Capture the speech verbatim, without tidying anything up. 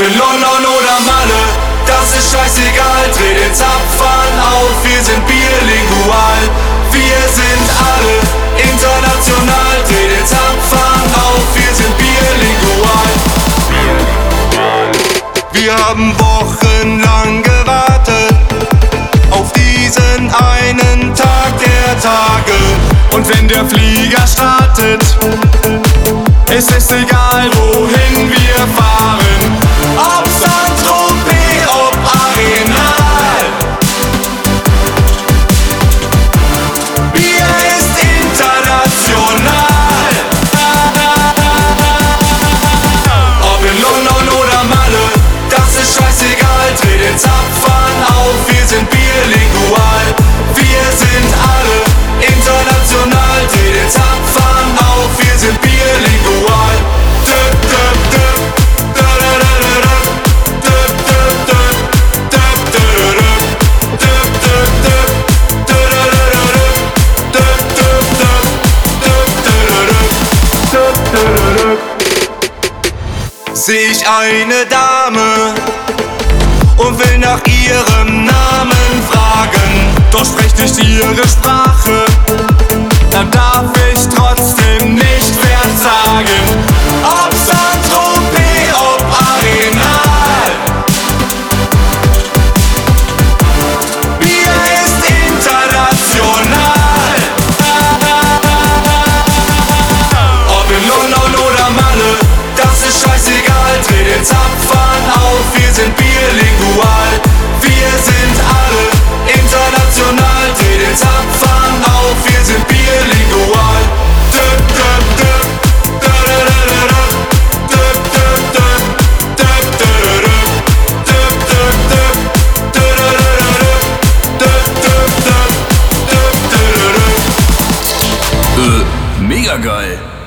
in London oder Malle, das ist scheißegal, dreh den Zapfhahn auf, wir sind bilingual. Wir sind alle international, dreh den Zapfhahn auf, wir sind bilingual. Wir haben wochenlang gewartet auf diesen einen Tag der Tage. Und wenn der Flieger startet, es ist egal, wohin wir fahren. Ob Saint-Tropez, ob Arenal. Bier ist international. Ob in London oder Malle, das ist scheißegal. Dreh den Zapfhahn auf, wir sind bilingual. Wir sind alle international. Dreh den Zapfhahn auf, wir sind bilingual. Seh ich eine Dame und will nach ihrem Namen fragen, doch spricht nicht ihre Sprache, dann darf ich trotzdem nicht versagen. Ob Saint-Tropez, ob Arenal. Bier ist international. Ob in London oder Malle, das ist scheißegal, dreh den Zapfhahn auf, wir sind bilingual. Wir sind alle international, dreh den Zapfhahn auf, wir sind bilingual. Äh, mega geil.